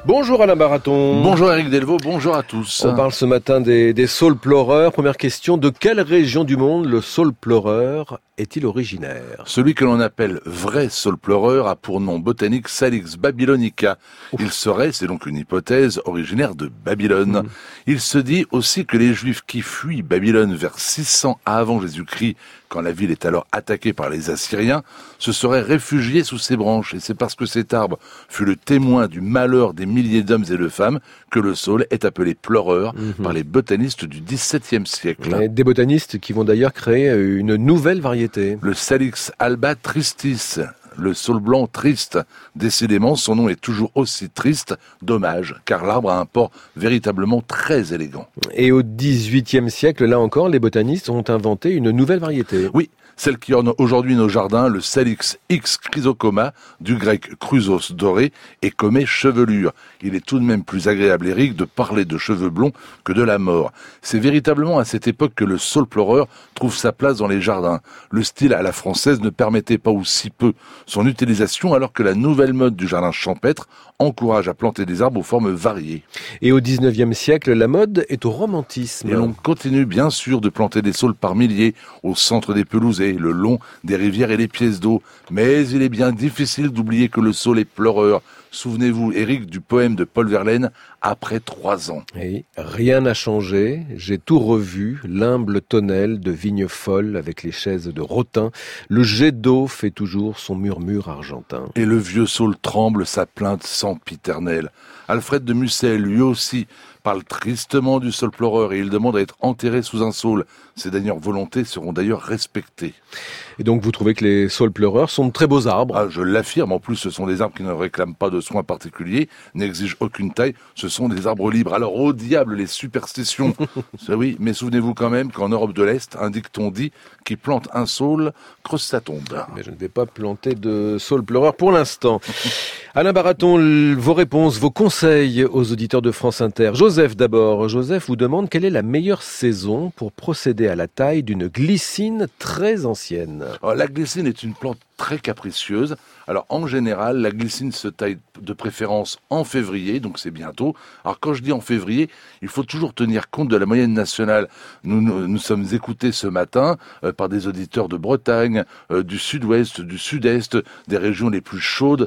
Bonjour Alain Baraton. Bonjour Eric Delvaux, bonjour à tous. On parle ce matin des saules pleureurs. Première question, de quelle région du monde le saule pleureur est-il originaire? Celui que l'on appelle vrai saule pleureur a pour nom botanique Salix babylonica. Il serait, c'est donc une hypothèse, originaire de Babylone. Il se dit aussi que les Juifs qui fuient Babylone vers 600 avant Jésus-Christ, quand la ville est alors attaquée par les Assyriens, se seraient réfugiés sous ses branches. Et c'est parce que cet arbre fut le témoin du malheur des milliers d'hommes et de femmes que le saule est appelé pleureur par les botanistes du XVIIe siècle. Des botanistes qui vont d'ailleurs créer une nouvelle variété. Le Salix alba tristis, le saule blanc triste. Décidément, son nom est toujours aussi triste, dommage, car l'arbre a un port véritablement très élégant. Et au XVIIIe siècle, là encore, les botanistes ont inventé une nouvelle variété. Oui, celle qui orne aujourd'hui nos jardins, le Salix X chrysocoma, du grec chrysos doré et comé chevelure. Il est tout de même plus agréable, Eric, de parler de cheveux blonds que de la mort. C'est véritablement à cette époque que le saule pleureur trouve sa place dans les jardins. Le style à la française ne permettait pas ou si peu son utilisation, alors que la nouvelle mode du jardin champêtre encourage à planter des arbres aux formes variées. Et au XIXe siècle, la mode est au romantisme. Et l'on continue bien sûr de planter des saules par milliers au centre des pelousées, le long des rivières et des pièces d'eau. Mais il est bien difficile d'oublier que le saule est pleureur. Souvenez-vous, Eric, du poème de Paul Verlaine, Après 3 ans. Oui, rien n'a changé, j'ai tout revu, l'humble tonnelle de vigne folle avec les chaises de rotin, le jet d'eau fait toujours son murmure argentin. Et le vieux saule tremble sa plainte sempiternelle. Alfred de Musset, lui aussi, parle tristement du saule pleureur et il demande à être enterré sous un saule. Ses dernières volontés seront d'ailleurs respectées. Et donc vous trouvez que les saules pleureurs sont de très beaux arbres? Ah, je l'affirme, en plus ce sont des arbres qui ne réclament pas de soins particuliers, n'exigent aucune taille, ce sont des arbres libres. Alors au diable les superstitions. Oui, mais souvenez-vous quand même qu'en Europe de l'Est, un dicton dit qui plante un saule creuse sa tombe. Mais je ne vais pas planter de saule pleureur pour l'instant. Alain Baraton, vos réponses, vos conseils aux auditeurs de France Inter. Joseph d'abord. Joseph vous demande quelle est la meilleure saison pour procéder à la taille d'une glycine très ancienne. Alors, la glycine est une plante très capricieuse. Alors en général, la glycine se taille de préférence en février, donc c'est bientôt. Alors quand je dis en février, il faut toujours tenir compte de la moyenne nationale. Nous sommes écoutés ce matin par des auditeurs de Bretagne, du sud-ouest, du sud-est, des régions les plus chaudes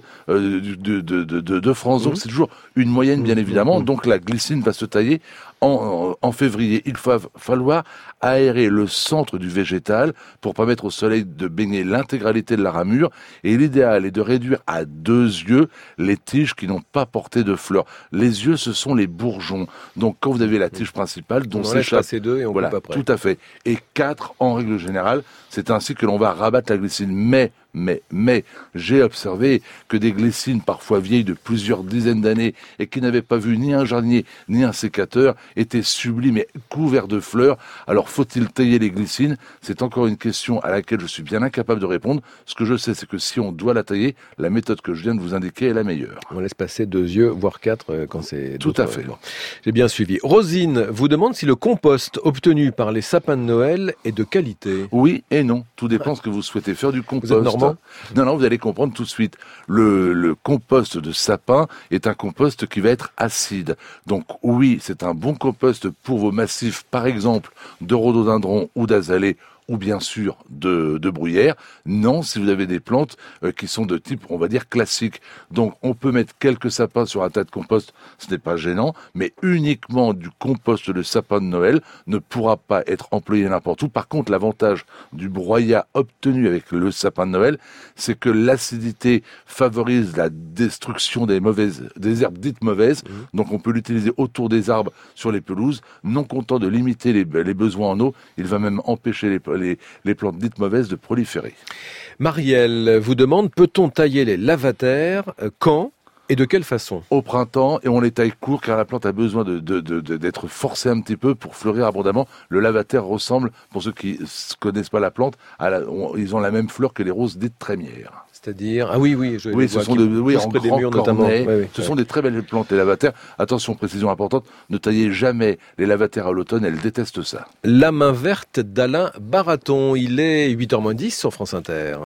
de France. Donc c'est toujours une moyenne bien évidemment. Donc la glycine va se tailler en février. Il va falloir aérer le centre du végétal pour permettre au soleil de baigner l'intégralité de la ramure. Et l'idéal est de réduire à 2 yeux les tiges qui n'ont pas porté de fleurs. Les yeux, ce sont les bourgeons. Donc quand vous avez la tige principale, dont s'échappe ces deux et on voilà, coupe après. tout à fait. Et 4 en règle générale. C'est ainsi que l'on va rabattre la glycine. Mais, j'ai observé que des glycines parfois vieilles de plusieurs dizaines d'années et qui n'avaient pas vu ni un jardinier ni un sécateur étaient sublimes et couverts de fleurs. Alors faut-il tailler les glycines? C'est encore une question à laquelle je suis bien incapable de répondre. Ce que je sais, c'est que si on doit la tailler, la méthode que je viens de vous indiquer est la meilleure. On laisse passer 2 yeux, voire 4 quand c'est... Tout à fait. Bon, j'ai bien suivi. Rosine vous demande si le compost obtenu par les sapins de Noël est de qualité. Oui et non. Tout dépend de ce que vous souhaitez faire du compost. Vous êtes normand ? Non, vous allez comprendre tout de suite. Le compost de sapin est un compost qui va être acide. Donc oui, c'est un bon compost pour vos massifs, par exemple, de rhododendron ou d'azalée, ou bien sûr de bruyère. Non, si vous avez des plantes qui sont de type, on va dire, classique. Donc on peut mettre quelques sapins sur un tas de compost, ce n'est pas gênant, mais uniquement du compost de sapin de Noël ne pourra pas être employé n'importe où. Par contre, l'avantage du broyat obtenu avec le sapin de Noël, c'est que l'acidité favorise la destruction des herbes dites mauvaises. Donc on peut l'utiliser autour des arbres, sur les pelouses. Non content de limiter les besoins en eau, il va même empêcher les plantes dites mauvaises de proliférer. Marielle vous demande, peut-on tailler les lavataires, quand et de quelle façon? Au printemps, et on les taille court car la plante a besoin d'être forcée un petit peu pour fleurir abondamment. Le lavataire ressemble, pour ceux qui ne connaissent pas la plante, ils ont la même fleur que les roses dites trémières. C'est-à-dire, ah oui, ce sont en près des grand murs notamment. cornet. Oui. Ce sont des très belles plantes, les lavataires. Attention, précision importante, ne taillez jamais les lavataires à l'automne, elles détestent ça. La main verte d'Alain Baraton, il est 8h moins 10 sur France Inter.